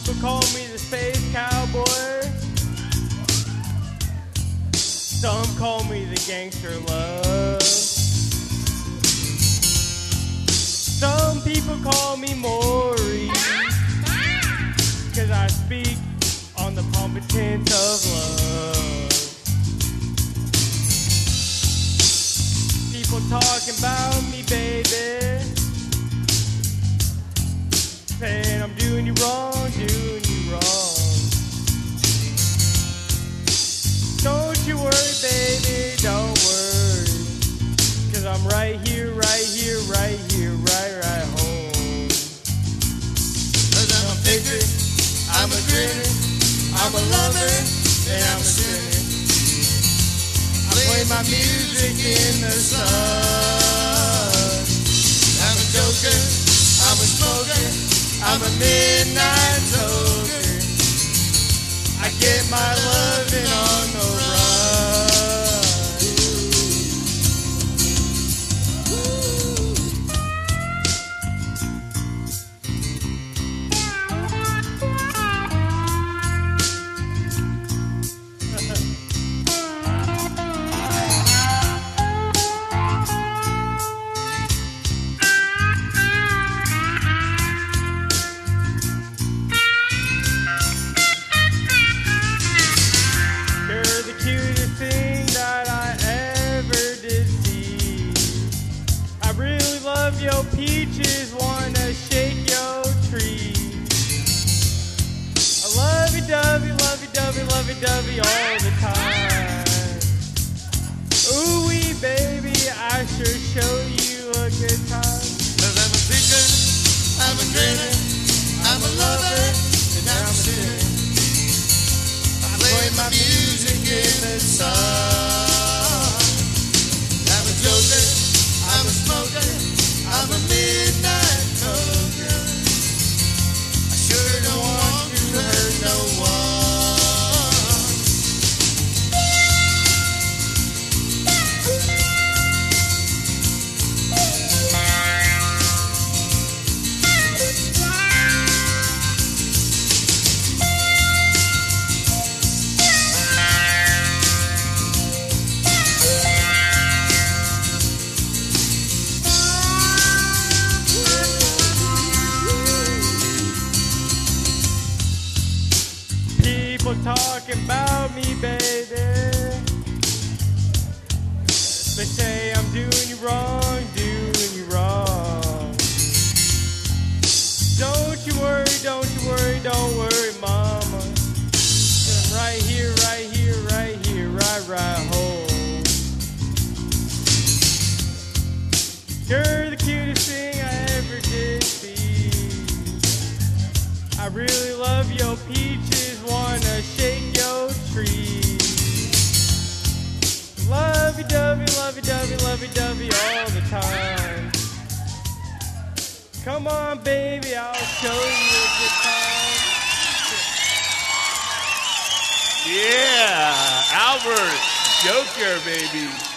People call me the space cowboy. Some call me the gangster love. Some people call me Maury, 'cause I speak on the competence of love. People talking about me, baby, saying I'm doing you wrong, doing you wrong. Don't you worry, baby, don't worry, 'cause I'm right here, right here, right here, right home. 'Cause I'm a picker, I'm a grinner, I'm a lover, and I'm a sinner. I play my music in the sun. I'm a joker, I'm a smoker, I'm a midnight toker. I get my loving on the run. Yo, peaches wanna shake your tree. I lovey-dovey, lovey-dovey, lovey-dovey all the time. Ooh-wee, baby, I sure show you a good time. 'Cause I'm a picker, I'm a grinner, I'm a lover, and I'm a sinner. I play my music in the sun. I'm a joker, I'm a smoker, I'm a midnight toker. I sure don't want to hurt no one. People talking about me, baby. They say I'm doing you wrong, doing you wrong. Don't you worry, don't you worry, don't worry, mama. 'Cause I'm right here, right here, right here, right home. You're the cutest thing I ever did see. I really love your peaches, wanna shake your tree. Lovey-dovey, lovey-dovey, lovey-dovey all the time. Come on, baby, I'll show you a good time. Yeah, Albert, Joker, baby.